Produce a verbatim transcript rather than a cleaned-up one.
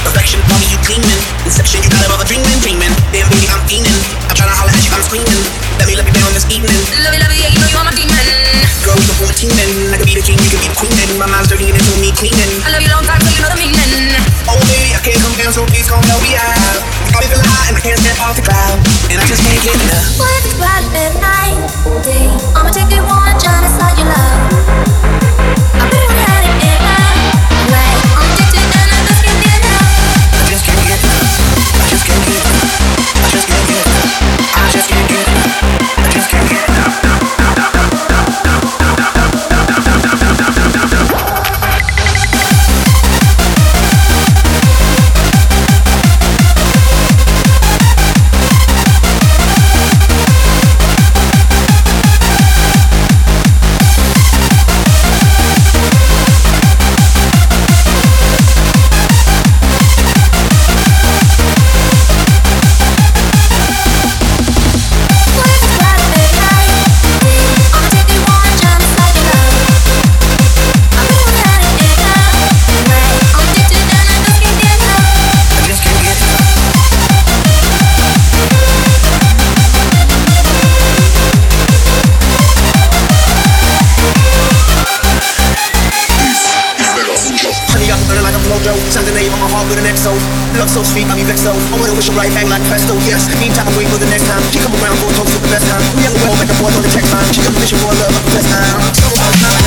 Perfection, mommy, you gleaming. Inception, you got a mother dreaming, dreaming. Damn, baby, I'm fiending. I'm tryna holler at you, I'm screaming. Let me let me down this evening. Love you, love you, yeah, you know you are my demon. Girl, we can form a team and I can be the king, you can be the queen. And my mind's dirty and it's on me cleaning. I love you long time, so you know the meaning. Oh, baby, I can't come down, so please come help me out. Got me feeling hot and I can't step off the cloud. And I just can't get enough. What if it's bright midnight, day? I'ma take you on a journey, slide your love. I really wanna have it in my way. I'm addicted and I just can't get enough. I just can't get enough. I just can't get enough. I just can't get enough. I just can't get enough. I just can't get enough. Sign the name on my heart with an X O. Love so sweet, I be vexed though. I wanna wish her right back like presto, yes. Meantime, wait for the next time. She come around for a toast for the best time. We have a well, make a boy on the text line. She got a vision for a love, the best time.